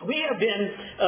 We have been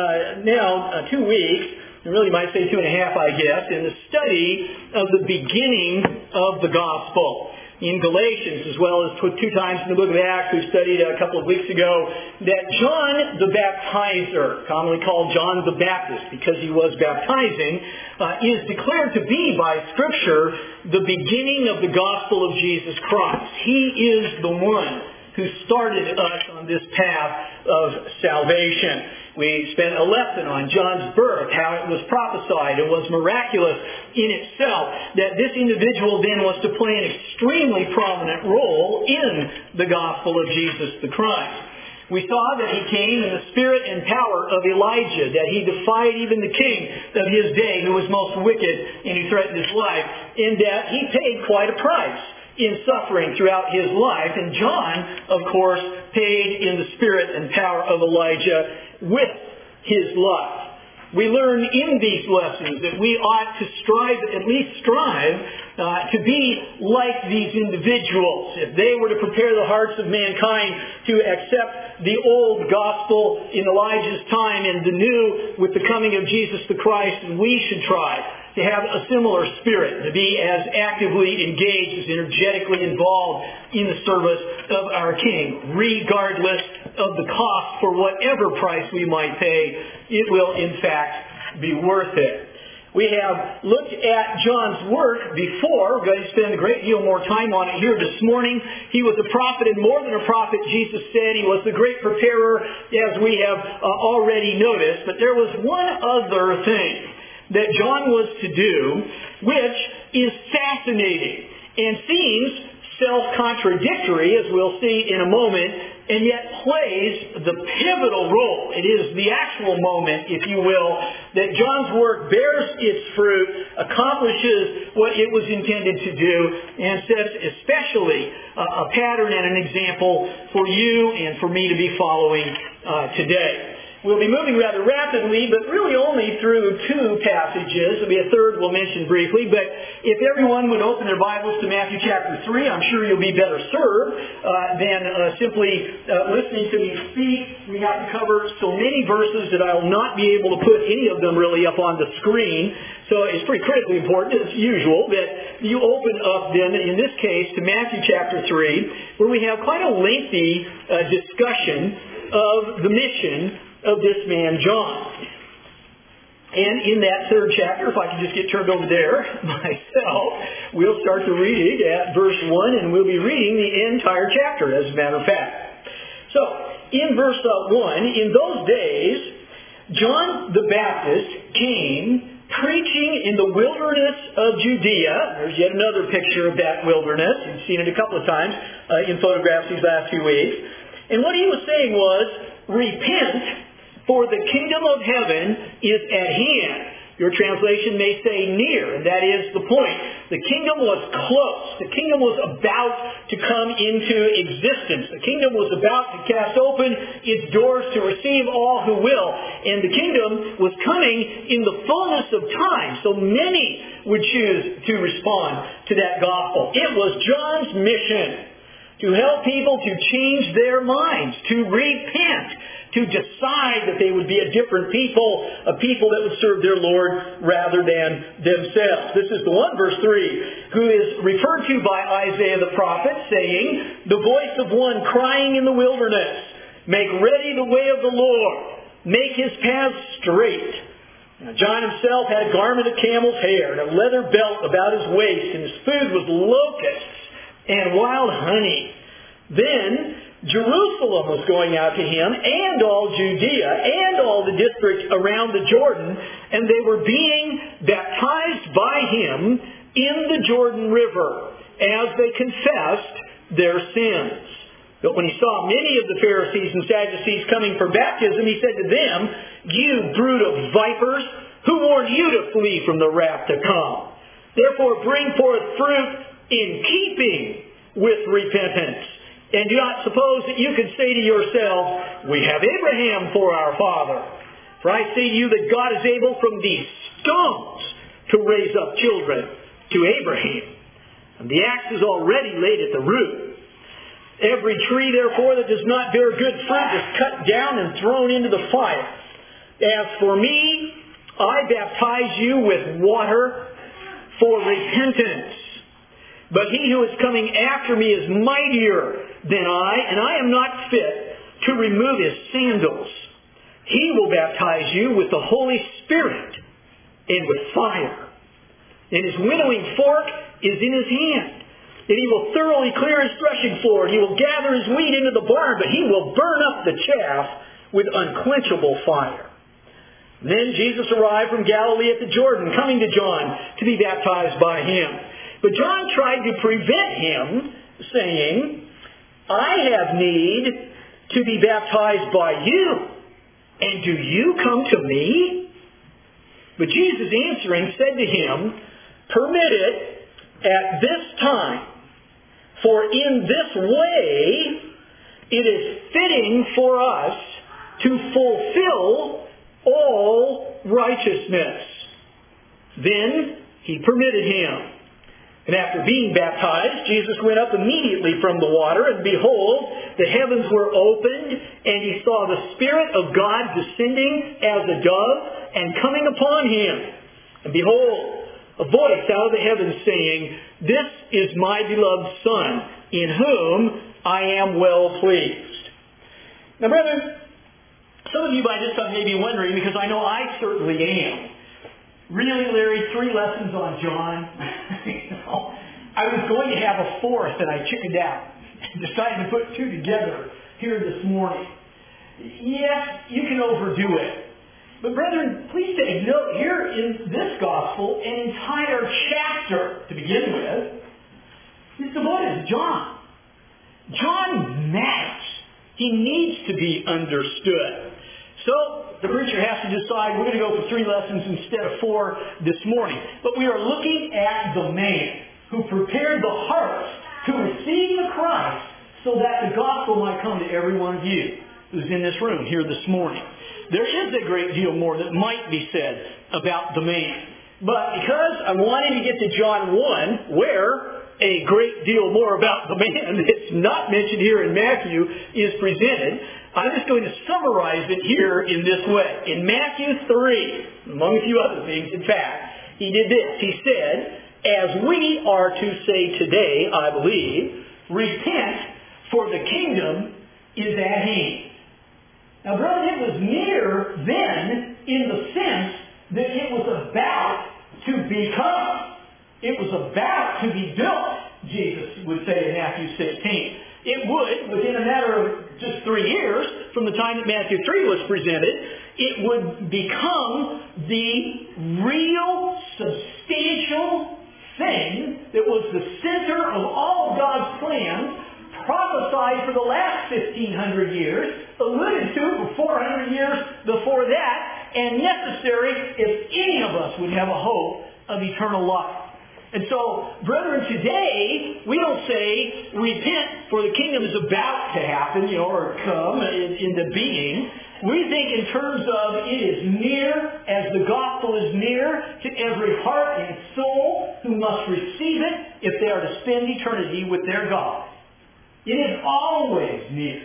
now 2 weeks, and really might say 2.5, I guess, in the study of the beginning of the gospel. In Galatians, as well as 2 times in the book of Acts, we studied a couple of weeks ago that John the Baptizer, commonly called John the Baptist because he was baptizing, is declared to be by Scripture the beginning of the gospel of Jesus Christ. He is the one who started us on this path of salvation. We spent a lesson on John's birth, how it was prophesied and was miraculous in itself, that this individual then was to play an extremely prominent role in the gospel of Jesus the Christ. We saw that he came in the spirit and power of Elijah, that he defied even the king of his day who was most wicked and who threatened his life, and that he paid quite a price in suffering throughout his life. And John, of course, paid in the spirit and power of Elijah with his life. We learn in these lessons that we ought to at least strive to be like these individuals. If they were to prepare the hearts of mankind to accept the old gospel in Elijah's time and the new with the coming of Jesus the Christ, we should try to have a similar spirit, to be as actively engaged, as energetically involved in the service of our King, regardless of the cost. For whatever price we might pay, it will in fact be worth it. We have looked at John's work before. We're going to spend a great deal more time on it here this morning. He was a prophet, and more than a prophet, Jesus said. He was the great preparer, as we have already noticed. But there was one other thing that John was to do, which is fascinating and seems self-contradictory, as we'll see in a moment, and yet plays the pivotal role. It is the actual moment, if you will, that John's work bears its fruit, accomplishes what it was intended to do, and sets especially a pattern and an example for you and for me to be following today. We'll be moving rather rapidly, but really only through 2 passages. There'll be a third we'll mention briefly, but if everyone would open their Bibles to Matthew chapter 3, I'm sure you'll be better served than simply listening to me speak. We have to cover so many verses that I'll not be able to put any of them really up on the screen. So it's pretty critically important, as usual, that you open up then, in this case, to Matthew chapter 3, where we have quite a lengthy discussion of the mission of this man John. And in that 3rd chapter, if I can just get turned over there myself, we'll start the reading at verse 1, and we'll be reading the entire chapter, as a matter of fact. So, in verse 1, in those days, John the Baptist came preaching in the wilderness of Judea. There's yet another picture of that wilderness. You've seen it a couple of times in photographs these last few weeks. And what he was saying was, repent, for the kingdom of heaven is at hand. Your translation may say near, and that is the point. The kingdom was close. The kingdom was about to come into existence. The kingdom was about to cast open its doors to receive all who will. And the kingdom was coming in the fullness of time. So many would choose to respond to that gospel. It was John's mission to help people to change their minds, to repent, to decide that they would be a different people, a people that would serve their Lord rather than themselves. This is the one, verse 3, who is referred to by Isaiah the prophet, saying, the voice of one crying in the wilderness, make ready the way of the Lord, make his paths straight. Now, John himself had a garment of camel's hair and a leather belt about his waist, and his food was locusts and wild honey. Then Jerusalem was going out to him, and all Judea, and all the district around the Jordan, and they were being baptized by him in the Jordan River, as they confessed their sins. But when he saw many of the Pharisees and Sadducees coming for baptism, he said to them, you brood of vipers, who warned you to flee from the wrath to come? Therefore bring forth fruit in keeping with repentance. And do not suppose that you can say to yourselves, we have Abraham for our father. For I say to you that God is able from these stones to raise up children to Abraham. And the axe is already laid at the root. Every tree, therefore, that does not bear good fruit is cut down and thrown into the fire. As for me, I baptize you with water for repentance. But he who is coming after me is mightier than I, and I am not fit to remove his sandals. He will baptize you with the Holy Spirit and with fire. And his winnowing fork is in his hand. And he will thoroughly clear his threshing floor, and he will gather his wheat into the barn, but he will burn up the chaff with unquenchable fire. Then Jesus arrived from Galilee at the Jordan, coming to John to be baptized by him. But John tried to prevent him, saying, I have need to be baptized by you, and do you come to me? But Jesus answering said to him, Permit it at this time, for in this way it is fitting for us to fulfill all righteousness. Then he permitted him. And after being baptized, Jesus went up immediately from the water, and behold, the heavens were opened, and he saw the Spirit of God descending as a dove and coming upon him. And behold, a voice out of the heavens saying, This is my beloved Son, in whom I am well pleased. Now, brethren, some of you by this time may be wondering, because I know I certainly am. Really, Larry, 3 lessons on John? I was going to have a 4th, and I chickened out and decided to put 2 together here this morning. Yes, you can overdo it. But brethren, please take note here in this gospel, an entire chapter to begin with is devoted to John. John matters. He needs to be understood. So the preacher has to decide we're going to go for 3 lessons instead of 4 this morning. But we are looking at the man who prepared the hearts to receive the Christ so that the gospel might come to every one of you who's in this room here this morning. There is a great deal more that might be said about the man. But because I wanted to get to John 1, where a great deal more about the man that's not mentioned here in Matthew is presented, I'm just going to summarize it here in this way. In Matthew 3, among a few other things, in fact, he did this. He said, as we are to say today, I believe, repent, for the kingdom is at hand. Now, brother, it was near then in the sense that it was about to become. It was about to be built, Jesus would say in Matthew 16. It would, within a matter of just 3 years, from the time that Matthew 3 was presented, it would become the real, substantial thing that was the center of all of God's plans, prophesied for the last 1,500 years, alluded to for 400 years before that, and necessary if any of us would have a hope of eternal life. And so, brethren, today, we don't say, repent, for the kingdom is about to happen, or come into being. We think in terms of it is near, as the gospel is near to every heart and soul who must receive it if they are to spend eternity with their God. It is always near.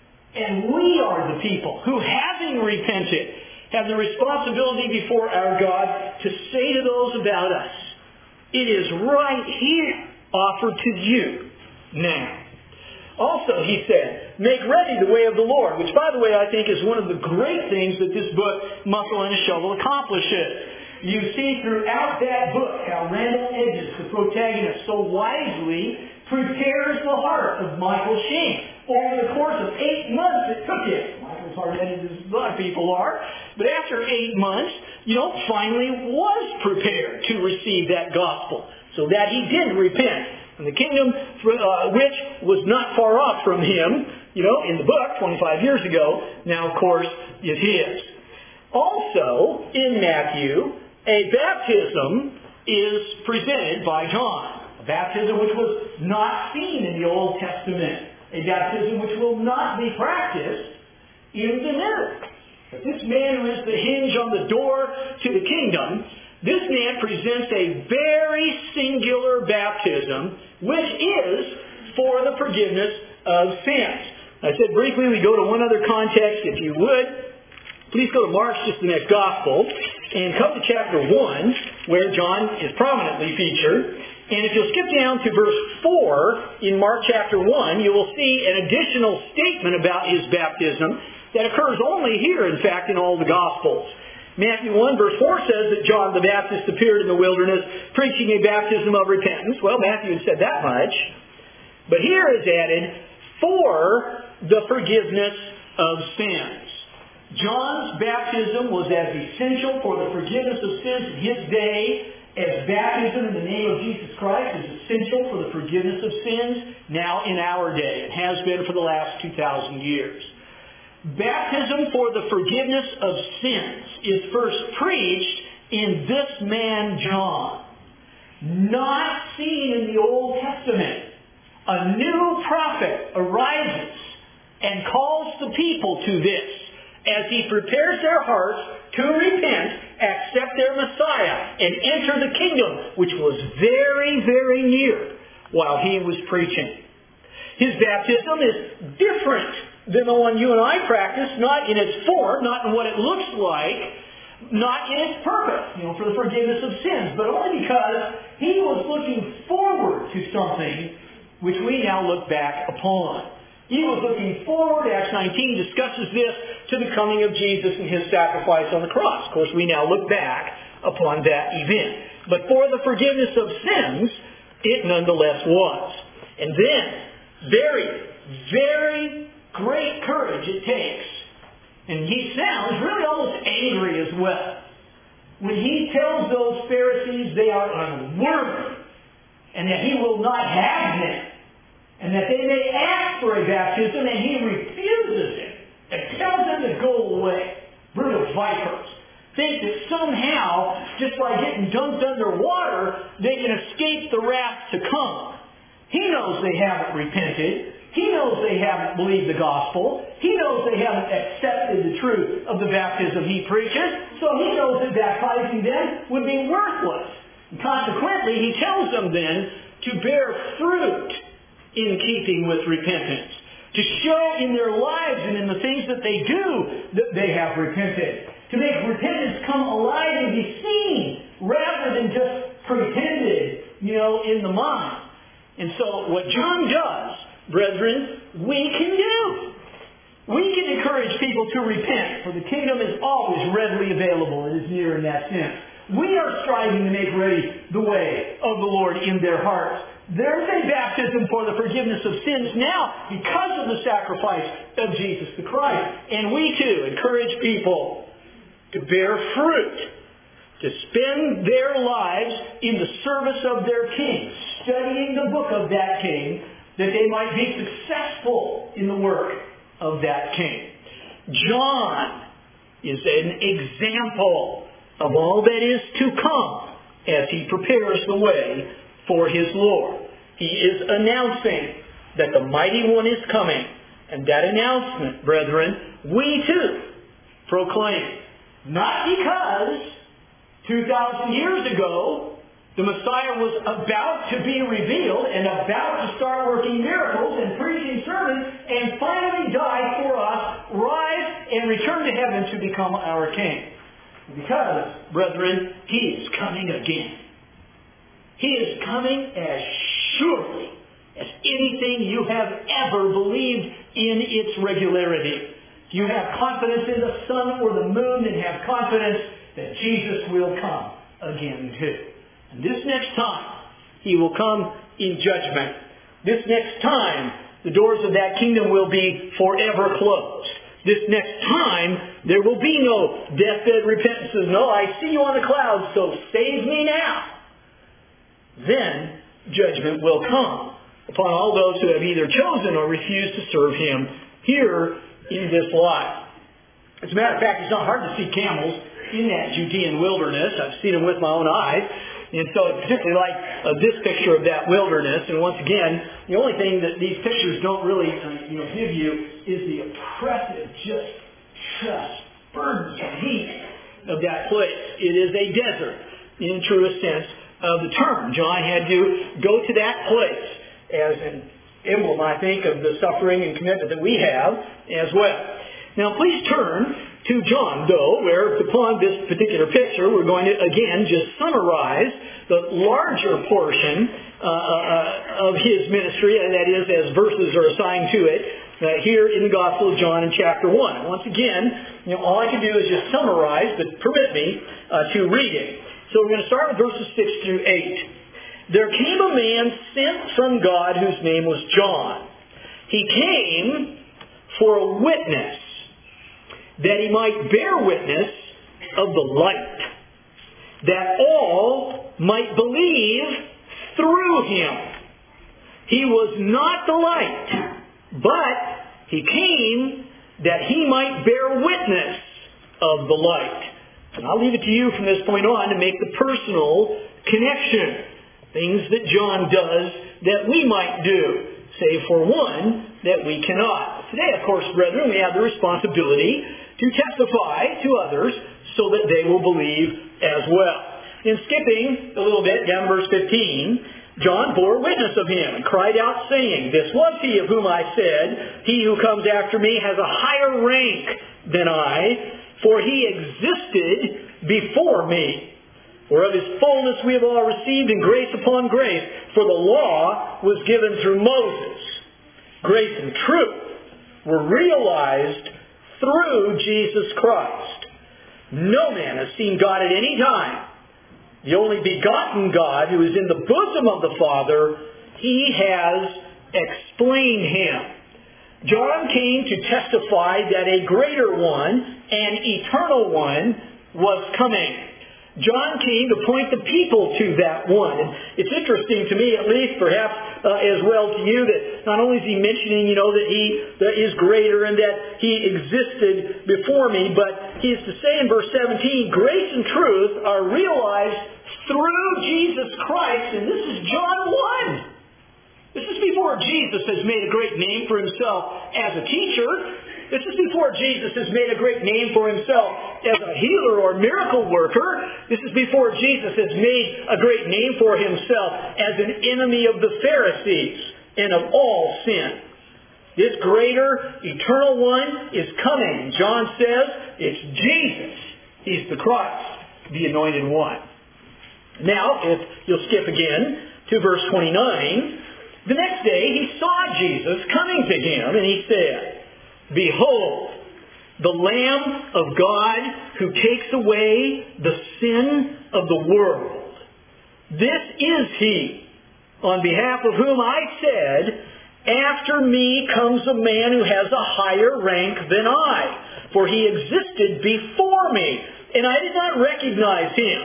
And we are the people who, having repented, have the responsibility before our God to say to those about us, it is right here offered to you now. Also, he said, make ready the way of the Lord, which, by the way, I think is one of the great things that this book, Muscle and a Shovel, accomplishes. You see throughout that book how Randall Edges, the protagonist, so wisely prepares the heart of Michael Sheen. Over the course of 8 months it took him. Michael's hard-headed as a lot of people are. But after 8 months, finally was prepared to receive that gospel. So that he did repent. And the kingdom, which was not far off from him, in the book 25 years ago, now, of course, is his. Also, in Matthew, a baptism is presented by John. A baptism which was not seen in the Old Testament. A baptism which will not be practiced in the New. But this man who is the hinge on the door to the kingdom, this man presents a very singular baptism, which is for the forgiveness of sins. I said briefly we go to one other context. If you would, please go to Mark's, just the next gospel, and come to chapter 1, where John is prominently featured. And if you'll skip down to verse 4 in Mark chapter 1, you will see an additional statement about his baptism that occurs only here, in fact, in all the Gospels. Matthew 1 verse 4 says that John the Baptist appeared in the wilderness preaching a baptism of repentance. Well, Matthew had said that much. But here is added, for the forgiveness of sins. John's baptism was as essential for the forgiveness of sins in his day as baptism in the name of Jesus Christ is essential for the forgiveness of sins now in our day. It has been for the last 2,000 years. Baptism for the forgiveness of sins is first preached in this man John. Not seen in the Old Testament. A new prophet arises and calls the people to this as he prepares their hearts to repent, accept their Messiah, and enter the kingdom, which was very, very near while he was preaching. His baptism is different than the one you and I practice, not in its form, not in what it looks like, not in its purpose, for the forgiveness of sins, but only because he was looking forward to something which we now look back upon. He was looking forward. Acts 19 discusses this to the coming of Jesus and his sacrifice on the cross. Of course, we now look back upon that event. But for the forgiveness of sins, it nonetheless was. And then, very, very great courage it takes. And he sounds really almost angry as well. When he tells those Pharisees they are unworthy and that he will not have them, and that they may ask for a baptism, and he refuses it and tells them to go away. Brutal vipers. Think that somehow, just by getting dunked under water, they can escape the wrath to come. He knows they haven't repented. He knows they haven't believed the gospel. He knows they haven't accepted the truth of the baptism he preaches. So he knows that baptizing them would be worthless. And consequently, he tells them then to bear fruit in keeping with repentance. To show in their lives and in the things that they do that they have repented. To make repentance come alive and be seen rather than just pretended, in the mind. And so what John does, brethren, we can do. We can encourage people to repent, for the kingdom is always readily available. It is near in that sense. We are striving to make ready the way of the Lord in their hearts. There's a baptism for the forgiveness of sins now because of the sacrifice of Jesus the Christ. And we too encourage people to bear fruit, to spend their lives in the service of their King, studying the book of that King, that they might be successful in the work of that King. John is an example of all that is to come as he prepares the way for his Lord. He is announcing that the mighty one is coming. And that announcement, brethren, we too proclaim. Not because 2,000 years ago the Messiah was about to be revealed and about to start working miracles and preaching sermons and finally die for us, rise and return to heaven to become our King. Because, brethren, he is coming again. He is coming as surely as anything you have ever believed in its regularity. If you have confidence in the sun or the moon, then have confidence that Jesus will come again too. And this next time, he will come in judgment. This next time, the doors of that kingdom will be forever closed. This next time, there will be no deathbed repentances. No, I see you on the clouds, so save me now. Then judgment will come upon all those who have either chosen or refused to serve him here in this life. As a matter of fact, it's not hard to see camels in that Judean wilderness. I've seen them with my own eyes. And so I particularly like this picture of that wilderness. And once again, the only thing that these pictures don't really give you is the oppressive, just burdensome heat of that place. It is a desert in the truest sense of the term. John had to go to that place as an emblem, I think, of the suffering and commitment that we have as well. Now, please turn to John, though, where upon this particular picture, we're going to, again, just summarize the larger portion of his ministry, and that is as verses are assigned to it, here in the Gospel of John in chapter 1. Once again, all I can do is just summarize, but permit me to read it. So we're going to start with verses 6 through 8. There came a man sent from God whose name was John. He came for a witness, that he might bear witness of the light, that all might believe through him. He was not the light, but he came that he might bear witness of the light. And I'll leave it to you from this point on to make the personal connection. Things that John does that we might do, save for one that we cannot. Today, of course, brethren, we have the responsibility to testify to others so that they will believe as well. In skipping a little bit, down to verse 15, John bore witness of him and cried out, saying, This was he of whom I said, He who comes after me has a higher rank than I, for he existed before me. For of his fullness we have all received, and grace upon grace. For the law was given through Moses. Grace and truth were realized through Jesus Christ. No man has seen God at any time. The only begotten God, who is in the bosom of the Father, he has explained him. John came to testify that a greater one, an eternal one, was coming. John came to point the people to that one. And it's interesting to me, at least, perhaps as well to you, that not only is he mentioning, that he is greater and that he existed before me, but he is to say in verse 17, grace and truth are realized through Jesus Christ, and this is John 1. This is before Jesus has made a great name for himself as a teacher. This is before Jesus has made a great name for himself as a healer or miracle worker. This is before Jesus has made a great name for himself as an enemy of the Pharisees and of all sin. This greater, eternal one is coming. John says it's Jesus. He's the Christ, the anointed one. Now, if you'll skip again to verse 29, the next day he saw Jesus coming to him, and he said, Behold, the Lamb of God who takes away the sin of the world. This is he, on behalf of whom I said, After me comes a man who has a higher rank than I, for he existed before me, and I did not recognize him.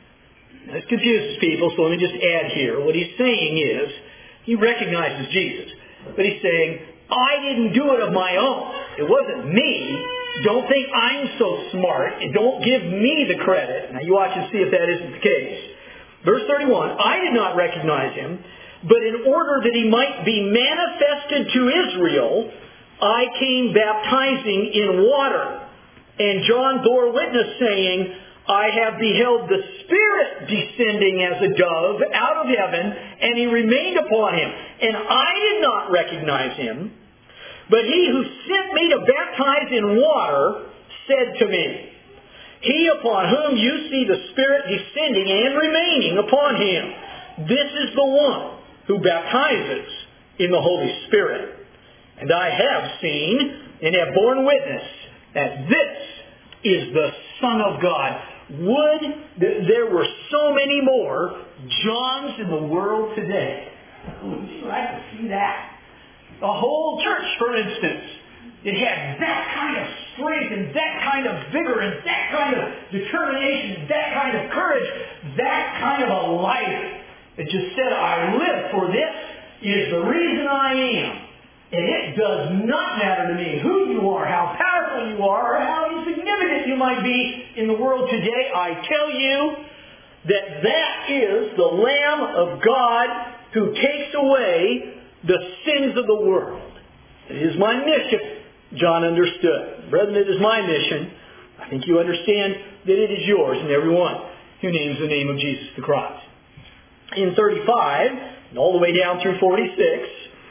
That confuses people, so let me just add here. What he's saying is, he recognizes Jesus, but he's saying, I didn't do it of my own. It wasn't me. Don't think I'm so smart, and don't give me the credit. Now you watch and see if that isn't the case. Verse 31, I did not recognize him, but in order that he might be manifested to Israel, I came baptizing in water. And John bore witness, saying, I have beheld the Spirit descending as a dove out of heaven, and he remained upon him. And I did not recognize him, but he who sent me to baptize in water said to me, He upon whom you see the Spirit descending and remaining upon him, this is the one who baptizes in the Holy Spirit. And I have seen and have borne witness that this is the Son of God. Would that there were so many more Johns in the world today. I'd like to see that. The whole church, for instance, it had that kind of strength and that kind of vigor and that kind of determination, that kind of courage, that kind of a life that just said, I live for this, is the reason I am. And it does not matter to me who you are, how powerful you are, or how insignificant you might be in the world today. I tell you that that is the Lamb of God who takes away the sins of the world. It is my mission, John understood. Brethren, it is my mission. I think you understand that it is yours and everyone who names the name of Jesus the Christ. In 35, and all the way down through 46,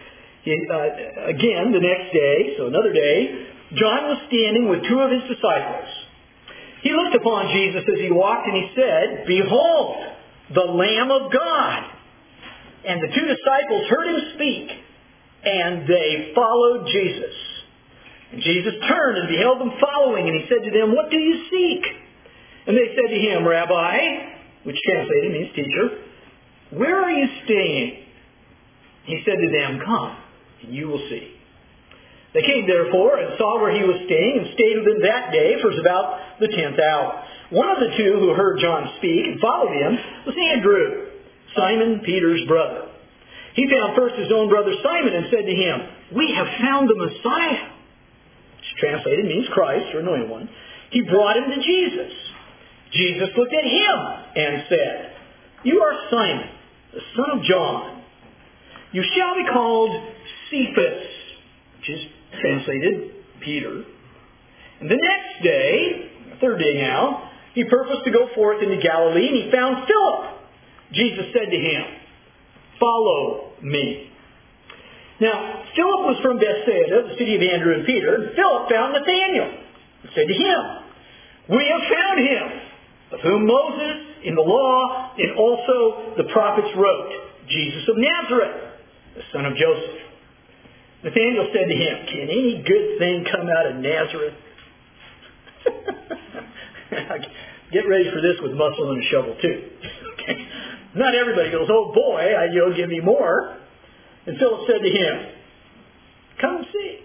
Again, the next day, so another day, John was standing with two of his disciples. He looked upon Jesus as he walked, and he said, "Behold, the Lamb of God." And the two disciples heard him speak, and they followed Jesus. And Jesus turned and beheld them following, and he said to them, "What do you seek?" And they said to him, "Rabbi," which translated means teacher, "where are you staying?" He said to them, "Come, and you will see." They came therefore and saw where he was staying, and stayed with him that day, for it was about the 10th hour. One of the two who heard John speak and followed him was Andrew, Simon Peter's brother. He found first his own brother Simon and said to him, "We have found the Messiah," which translated means Christ or Anointed One. He brought him to Jesus. Jesus looked at him and said, "You are Simon, the son of John. You shall be called Cephas," which is translated Peter. And the next day, the third day now, he purposed to go forth into Galilee, and he found Philip. Jesus said to him, "Follow me." Now, Philip was from Bethsaida, the city of Andrew and Peter, and Philip found Nathanael and said to him, "We have found him, of whom Moses in the law and also the prophets wrote, Jesus of Nazareth, the son of Joseph." Nathanael said to him, "Can any good thing come out of Nazareth?" Get ready for this with muscle and a shovel too. Okay. Not everybody goes, "Oh boy, give me more." And Philip said to him, "Come and see."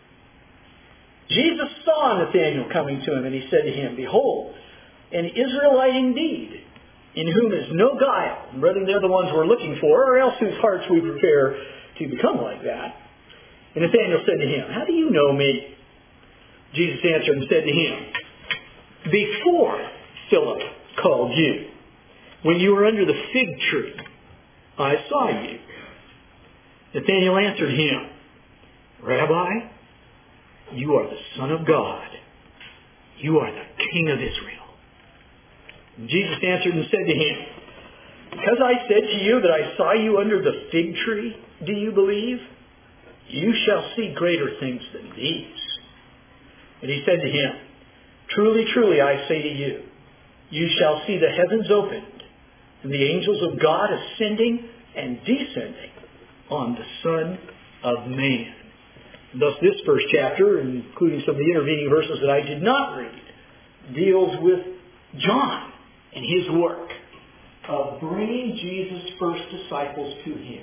Jesus saw Nathanael coming to him, and he said to him, "Behold, an Israelite indeed, in whom is no guile." And brethren, they're the ones we're looking for, or else whose hearts we prepare to become like that. And Nathanael said to him, "How do you know me?" Jesus answered and said to him, "Before Philip called you, when you were under the fig tree, I saw you." Nathanael answered him, "Rabbi, you are the Son of God. You are the King of Israel." And Jesus answered and said to him, "Because I said to you that I saw you under the fig tree, do you believe? You shall see greater things than these." And he said to him, "Truly, truly, I say to you, you shall see the heavens opened, and the angels of God ascending and descending on the Son of Man." And thus this first chapter, including some of the intervening verses that I did not read, deals with John and his work of bringing Jesus' first disciples to him.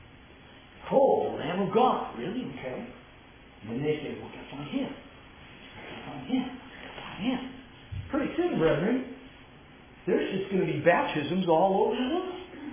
"Oh, the Lamb of God." Really? Okay. And then they say, "We're going to find him. We're going to find him. Find him." Pretty soon, brethren, there's just going to be baptisms all over the world.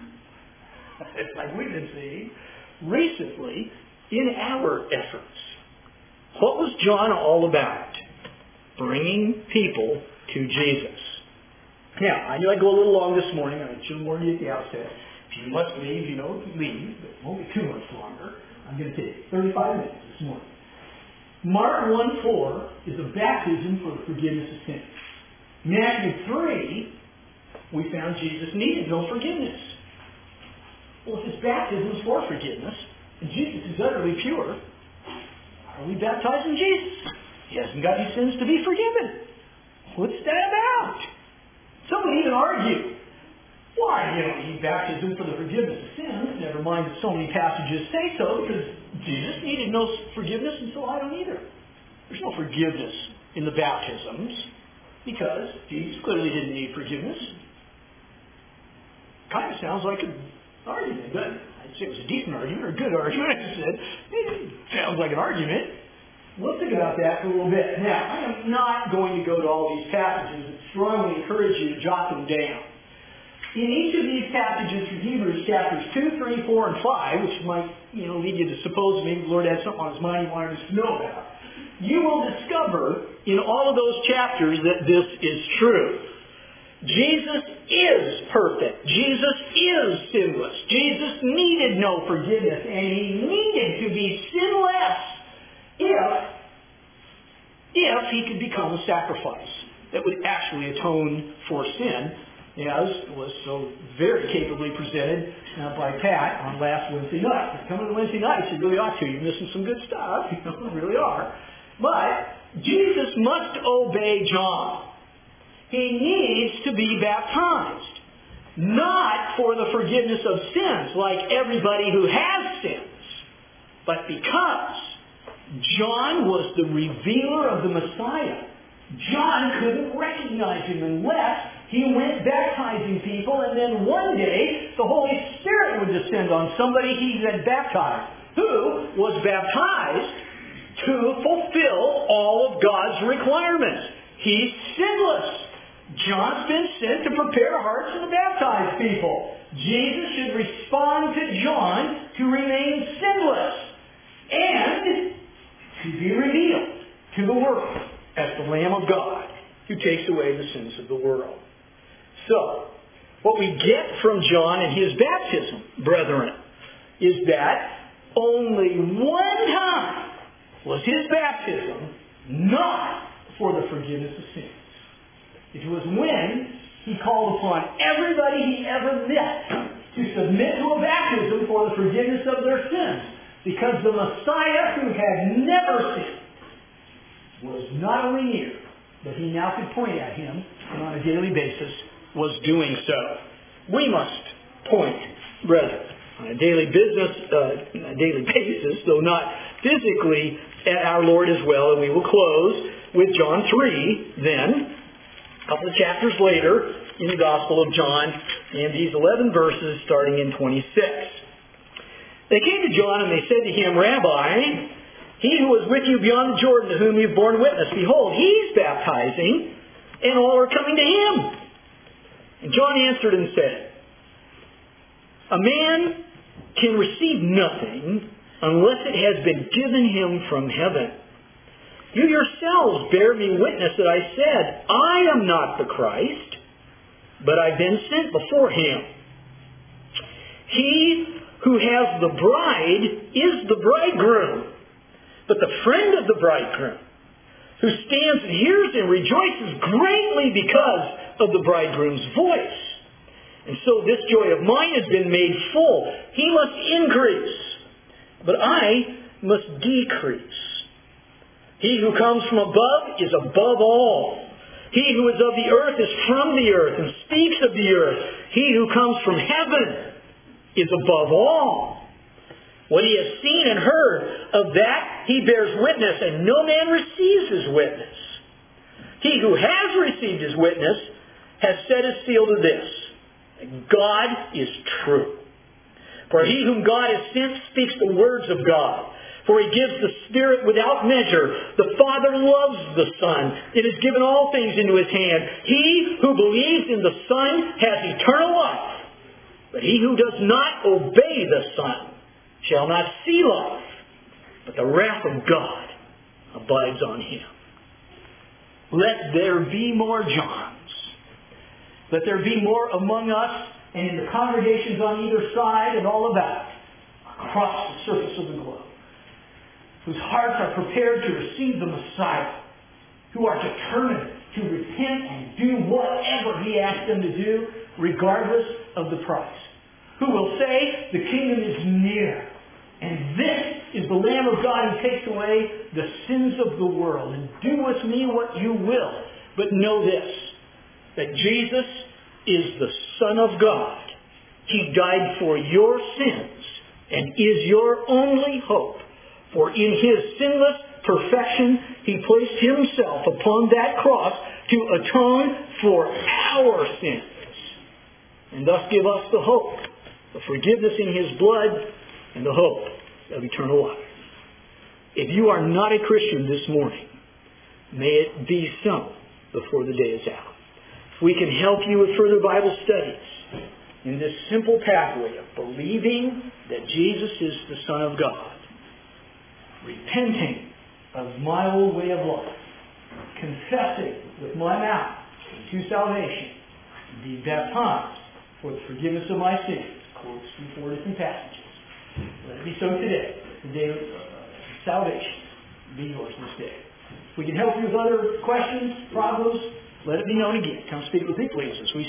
It's like we've been seeing recently in our efforts. What was John all about? Bringing people to Jesus. Now, I knew I'd go a little long this morning. I should have warned you at the outset. If you must leave, leave. But it won't be too much longer. I'm going to take 35 minutes this morning. Mark 1:4 is a baptism for the forgiveness of sins. Matthew 3, we found Jesus needed no forgiveness. Well, if his baptism is for forgiveness, and Jesus is utterly pure, are we baptizing Jesus? He hasn't got any sins to be forgiven. What's that about? Some would even argue, why, you don't need baptism for the forgiveness of sins. Never mind that so many passages say so, because Jesus needed no forgiveness, and so I don't either. There's no forgiveness in the baptisms, because Jesus clearly didn't need forgiveness. Kind of sounds like an argument, doesn't it? I'd say it was a decent argument, or a good argument. I said, it sounds like an argument. We'll think about that for a little bit. Now, I am not going to go to all these passages, but strongly encourage you to jot them down. In each of these passages from Hebrews, chapters 2, 3, 4, and 5, which might lead you to suppose maybe the Lord had something on his mind he wanted us to know about, you will discover in all of those chapters that this is true. Jesus is perfect. Jesus is sinless. Jesus needed no forgiveness, and he needed to be sinless if he could become a sacrifice that would actually atone for sin as was so very capably presented by Pat on last Wednesday night. If you come to the Wednesday nights, you really ought to. You're missing some good stuff. You really are. But Jesus must obey John. He needs to be baptized. Not for the forgiveness of sins, like everybody who has sins, but because John was the revealer of the Messiah. John couldn't recognize him unless he went baptizing people, and then one day the Holy Spirit would descend on somebody he had baptized, who was baptized to fulfill all of God's requirements. He's sinless. John's been sent to prepare hearts of the baptized people. Jesus should respond to John to remain sinless and to be revealed to the world as the Lamb of God who takes away the sins of the world. So, what we get from John and his baptism, brethren, is that only one time was his baptism not for the forgiveness of sins. It was when he called upon everybody he ever met to submit to a baptism for the forgiveness of their sins. Because the Messiah, who had never sinned, was not only near, but he now could point at him, and on a daily basis was doing so. We must point, brethren, on a daily basis, though not physically, at our Lord as well. And we will close with John 3, then, a couple of chapters later in the Gospel of John, in these 11 verses starting in 26. They came to John and they said to him, Rabbi, he who was with you beyond the Jordan, to whom you've borne witness, behold, he's baptizing, and all are coming to him. And John answered and said, a man can receive nothing unless it has been given him from heaven. You yourselves bear me witness that I said, I am not the Christ, but I've been sent before him. He who has the bride is the bridegroom, but the friend of the bridegroom, who stands and hears and rejoices greatly because of the bridegroom's voice. And so this joy of mine has been made full. He must increase, but I must decrease. He who comes from above is above all. He who is of the earth is from the earth and speaks of the earth. He who comes from heaven is above all. What he has seen and heard, of that he bears witness, and no man receives his witness. He who has received his witness has set his seal to this: God is true. For he whom God has sent speaks the words of God. For he gives the Spirit without measure. The Father loves the Son and has given all things into his hand. He who believes in the Son has eternal life. But he who does not obey the Son shall not see life, but the wrath of God abides on him. Let there be more Johns. Let there be more among us and in the congregations on either side and all about, across the surface of the globe, whose hearts are prepared to receive the Messiah, who are determined to repent and do whatever he asks them to do, regardless of the price. Who will say, the kingdom is near, and this is the Lamb of God who takes away the sins of the world. And do with me what you will, but know this, that Jesus is the Son of God. He died for your sins and is your only hope. For in his sinless perfection, he placed himself upon that cross to atone for our sins, and thus give us the hope of forgiveness in his blood and the hope of eternal life. If you are not a Christian this morning, may it be so before the day is out. If we can help you with further Bible studies in this simple pathway of believing that Jesus is the Son of God, repenting of my old way of life, confessing with my mouth to salvation, and being baptized for the forgiveness of my sins, quotes from 4 different passages. Let it be so today. The day of salvation be yours this day. If we can help you with other questions, problems, let it be known again. Come speak with me, please, as we